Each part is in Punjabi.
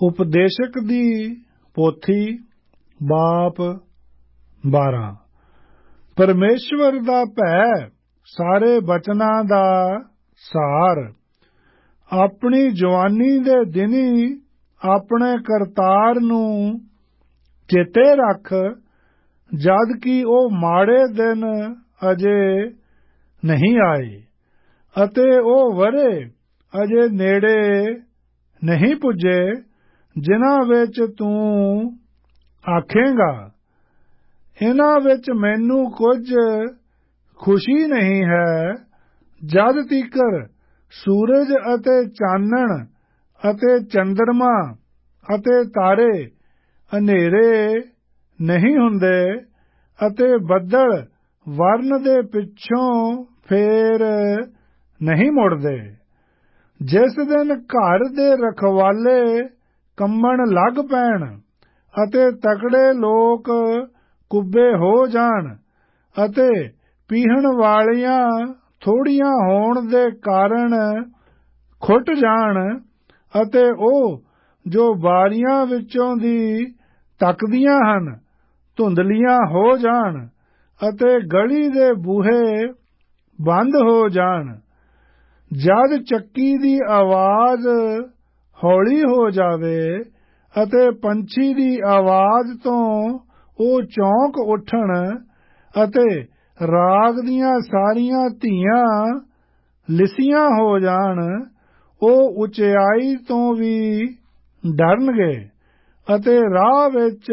ਉਪਦੇਸ਼ਕ ਦੀ ਪੋਥੀ ਬਾਪ 12। ਪਰਮੇਸ਼ਵਰ ਦਾ ਭੈ ਸਾਰੇ ਬਚਨਾਂ ਦਾ ਸਾਰ। ਆਪਣੀ ਜਵਾਨੀ ਦੇ ਦਿਨੀਂ ਆਪਣੇ ਕਰਤਾਰ ਨੂੰ ਚੇਤੇ ਰੱਖ, ਜਦ ਕਿ ਉਹ ਮਾੜੇ ਦਿਨ ਅਜੇ ਨਹੀਂ ਆਏ ਅਤੇ ਉਹ ਵਰੇ ਅਜੇ ਨੇੜੇ ਨਹੀਂ ਪੁੱਜੇ, ਜਿਨ੍ਹਾਂ ਵਿੱਚ ਤੂੰ ਆਖੇਂਗਾ, ਇਹਨਾਂ ਵਿੱਚ ਮੈਨੂੰ ਕੁਝ ਖੁਸ਼ੀ ਨਹੀਂ ਹੈ, ਜਦ ਤੀਕਰ ਸੂਰਜ ਅਤੇ ਚਾਨਣ ਅਤੇ ਚੰਦਰਮਾ ਅਤੇ ਤਾਰੇ ਹਨੇਰੇ ਨਹੀਂ ਹੁੰਦੇ ਅਤੇ ਬੱਦਲ ਵਰਨ ਦੇ ਪਿੱਛੋਂ ਫੇਰ ਨਹੀਂ ਮੁੜਦੇ। ਜਿਸ ਦਿਨ ਘਰ ਦੇ ਰਖਵਾਲੇ ਕੰਬਣ ਲੱਗ ਪੈਣ ਅਤੇ ਤਕੜੇ ਲੋਕ ਕੁੱਬੇ ਹੋ ਜਾਣ ਅਤੇ ਪੀਹਣ ਵਾਲੀਆਂ ਥੋੜੀਆਂ ਹੋਣ ਦੇ ਕਾਰਨ ਖੁੱਟ ਜਾਣ ਅਤੇ ਉਹ ਜੋ ਬਾਰੀਆਂ ਵਿੱਚੋਂ ਦੀ ਤੱਕਦੀਆਂ ਹਨ ਧੁੰਦਲੀਆਂ ਹੋ ਜਾਣ ਅਤੇ ਗਲੀ ਦੇ ਬੂਹੇ ਬੰਦ ਹੋ ਜਾਣ, ਜਦ ਚੱਕੀ ਦੀ ਆਵਾਜ਼ ਹੌਲੀ ਹੋ ਜਾਵੇ ਅਤੇ ਪੰਛੀ ਦੀ ਆਵਾਜ਼ ਤੋਂ ਉਹ ਚੌਂਕ ਉੱਠਣ ਅਤੇ ਰਾਗ ਦੀਆਂ ਸਾਰੀਆਂ ਧੀਆਂ ਲਿਸੀਆਂ ਹੋ ਜਾਣ, ਉਹ ਉਚਿਆਈ ਤੋਂ ਵੀ ਡਰਨਗੇ ਅਤੇ ਰਾਹ ਵਿੱਚ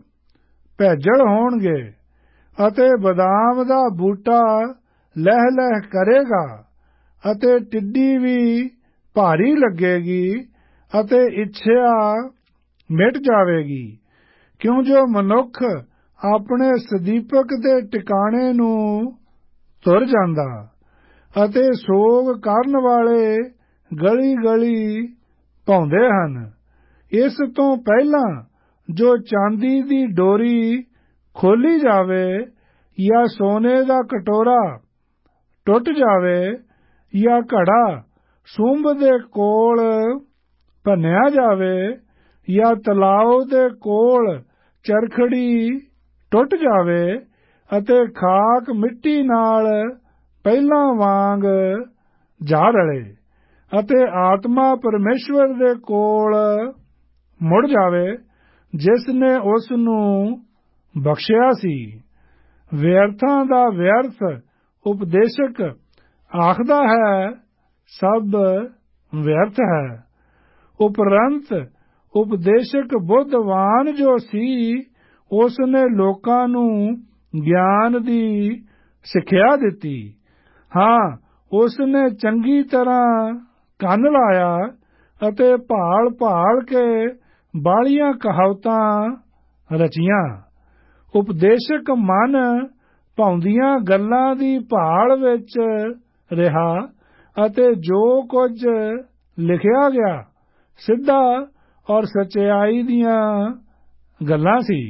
ਭੇਜਲ ਹੋਣਗੇ ਅਤੇ ਬਦਾਮ ਦਾ ਬੂਟਾ ਲਹਿ ਲਹਿ ਕਰੇਗਾ ਅਤੇ ਟਿੱਡੀ ਵੀ ਭਾਰੀ ਲੱਗੇਗੀ ਅਤੇ ਇੱਛਾ ਮਿਟ ਜਾਵੇਗੀ, ਕਿਉਂ ਜੋ ਮਨੁੱਖ ਆਪਣੇ ਸਦੀਪਕ ਦੇ ਟਿਕਾਣੇ ਨੂੰ ਤੁਰ ਜਾਂਦਾ ਅਤੇ ਸੋਗ ਕਰਨ ਵਾਲੇ ਗਲੀ ਗਲੀ ਭੌਂਦੇ ਹਨ। ਇਸ ਤੋਂ ਪਹਿਲਾਂ ਜੋ ਚਾਂਦੀ ਦੀ ਡੋਰੀ ਖੋਲੀ ਜਾਵੇ ਜਾਂ ਸੋਨੇ ਦਾ ਕਟੋਰਾ ਟੁੱਟ ਜਾਵੇ ਜਾਂ ਘੜਾ ਸੁੰਭ ਦੇ ਕੋਲ ਭੰਨਿਆ ਜਾਵੇ ਜਾਂ ਤਲਾਉ ਦੇ ਕੋਲ ਚਰਖੜੀ ਟੁੱਟ ਜਾਵੇ ਅਤੇ ਖਾਕ ਮਿੱਟੀ ਨਾਲ ਪਹਿਲਾਂ ਵਾਂਗ ਜਾ ਰਲੇ ਅਤੇ ਆਤਮਾ ਪਰਮੇਸ਼ਵਰ ਦੇ ਕੋਲ ਮੁੜ ਜਾਵੇ, ਜਿਸ ਨੇ ਉਸ ਨੂੰ ਬਖਸ਼ਿਆ ਸੀ। ਵਿਅਰਥਾਂ ਦਾ ਵਿਅਰਥ ਉਪਦੇਸ਼ਕ ਆਖਦਾ ਹੈ, ਸਭ ਵਿਅਰਥ ਹੈ। ਉਪਰੰਤ ਉਪਦੇਸ਼ਕ ਬੁੱਧਵਾਨ ਜੋ ਸੀ, ਉਸ ਨੇ ਲੋਕਾਂ ਨੂੰ ਗਿਆਨ ਦੀ ਸਿੱਖਿਆ ਦਿੱਤੀ। ਹਾਂ, ਉਸ ਨੇ ਚੰਗੀ ਤਰ੍ਹਾਂ ਕੰਨ ਲਾਇਆ ਅਤੇ ਭਾਲ ਭਾਲ ਕੇ ਬਾਹਲੀਆਂ ਕਹਾਵਤਾਂ ਰਚੀਆਂ। ਉਪਦੇਸ਼ਕ ਮਨ ਭਾਉਂਦੀਆਂ ਗੱਲਾਂ ਦੀ ਭਾਲ ਵਿੱਚ ਰਿਹਾ ਅਤੇ ਜੋ ਕੁਝ ਲਿਖਿਆ ਗਿਆ ਸਿੱਧਾ ਔਰ ਸਚਾਈ ਦੀਆਂ ਗੱਲਾਂ ਸੀ।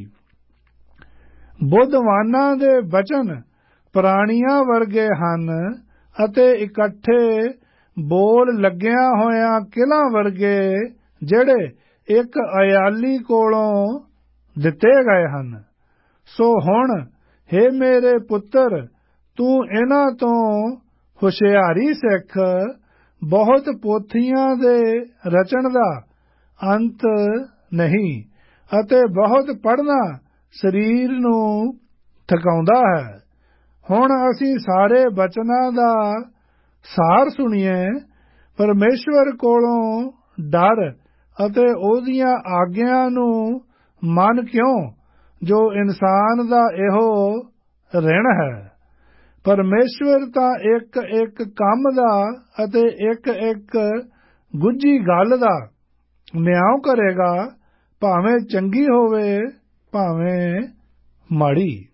ਬੁੱਧਵਾਨਾਂ ਦੇ ਬਚਨ ਪ੍ਰਾਣੀਆਂ ਵਰਗੇ ਹਨ ਅਤੇ ਇਕੱਠੇ ਬੋਲ ਲੱਗਿਆਂ ਹੋਇਆਂ ਕਿਲਾਂ ਵਰਗੇ, ਜਿਹੜੇ ਇੱਕ ਅਯਾਲੀ ਕੋਲੋਂ ਦਿੱਤੇ ਗਏ ਹਨ। ਸੋ ਹੁਣ ਹੇ ਮੇਰੇ ਪੁੱਤਰ, ਤੂੰ ਇਹਨਾਂ ਤੋਂ ਹੁਸ਼ਿਆਰੀ ਸਿੱਖ। ਬਹੁਤ ਪੋਥੀਆਂ ਦੇ ਰਚਣ ਦਾ ਅੰਤ ਨਹੀਂ ਅਤੇ ਬਹੁਤ ਪੜ੍ਹਨਾ ਸਰੀਰ ਨੂੰ ਥਕਾਉਂਦਾ ਹੈ। ਹੁਣ ਅਸੀਂ ਸਾਰੇ ਬਚਨਾਂ ਦਾ ਸਾਰ ਸੁਣੀਏ। ਪਰਮੇਸ਼ਵਰ ਕੋਲੋਂ ਡਰ ਅਤੇ ਉਹਦੀਆਂ ਆਗਿਆਂ ਨੂੰ ਮੰਨ, ਕਿਉਂ ਜੋ ਇਨਸਾਨ ਦਾ ਇਹੋ ਰਿਣ ਹੈ। ਪਰਮੇਸ਼ਵਰ ਤਾਂ ਇੱਕ ਇੱਕ ਕੰਮ ਦਾ ਅਤੇ ਇੱਕ ਇੱਕ ਗੁੱਝੀ ਗੱਲ ਦਾ ਨਿਆਂ ਕਰੇਗਾ, ਭਾਵੇਂ ਚੰਗੀ ਹੋਵੇ ਭਾਵੇਂ ਮਾੜੀ।